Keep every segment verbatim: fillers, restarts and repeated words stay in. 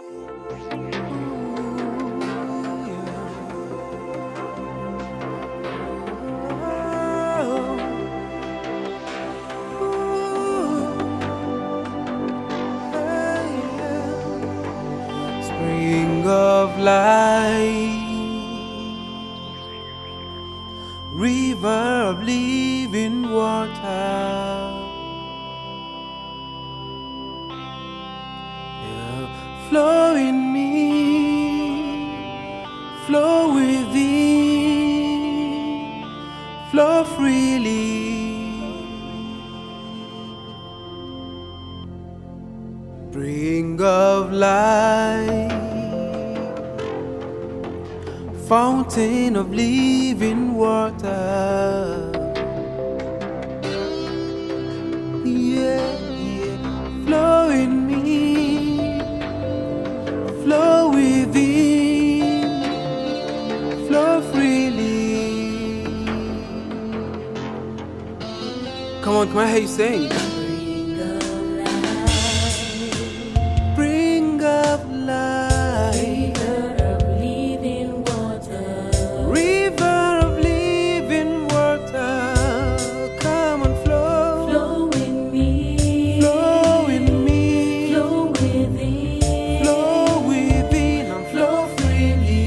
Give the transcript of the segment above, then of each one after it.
Spring of life, river of living water, yeah, flow in me, flow within, flow freely. Spring of life, fountain of living water, yeah, yeah. Flow in me, flow within, flow freely. Come on, can I hear you sing? Spring of life, river of living water, river of living water, come and flow, flow in me, flow in me, flow within, flow within and flow freely.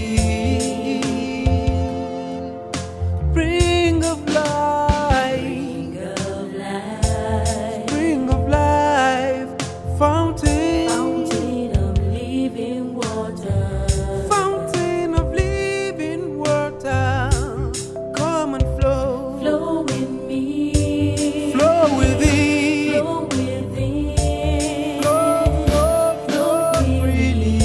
Spring of life, spring of life, spring of life, fountain, fountain of living water, fountain of living water, come and flow, flow in me, flow within, flow within, flow, flow, flow freely.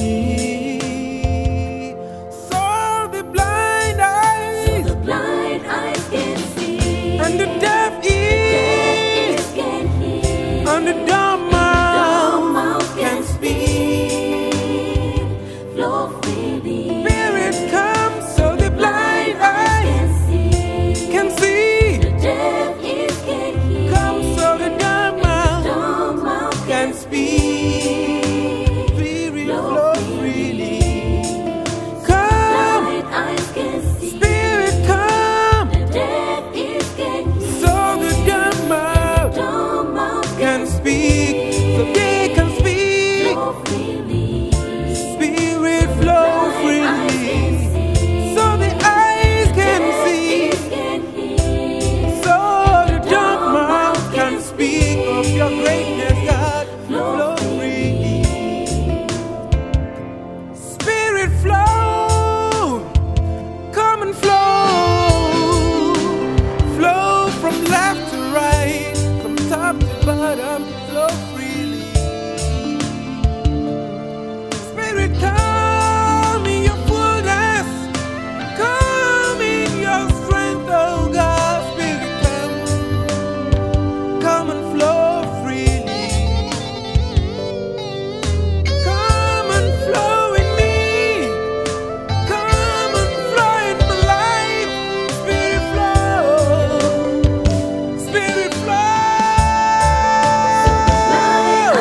So the blind eyes the blind eyes can see, and the deaf ears ears can hear, and the dumb dumb mouth mouth can can speak. flow freely. Spirit come so the blind eyes can see, can see. deaf ears can hear, Come so the dumb mouth dumb mouth can speak. Spirit flow freely. Come, blind eyes can see, Spirit come, deaf ears can hear, so the dumb mouth dumb mouth can speak, so they can speak. flow freely. Spirit flow freely, so the eyes can see, Ears can hear, so the dumb mouth can speak of your greatness, God. Flow freely. Spirit flow, come and flow, flow from left to right, from top to bottom, flow freely. Spirit come in your fullness, come in your strength, oh God. Spirit come, come and flow freely. Come and flow in me, come and flow in my life. Spirit flow, Spirit flow. blind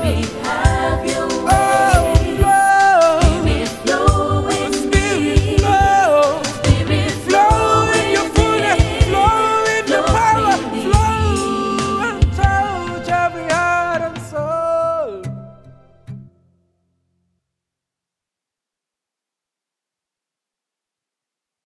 Because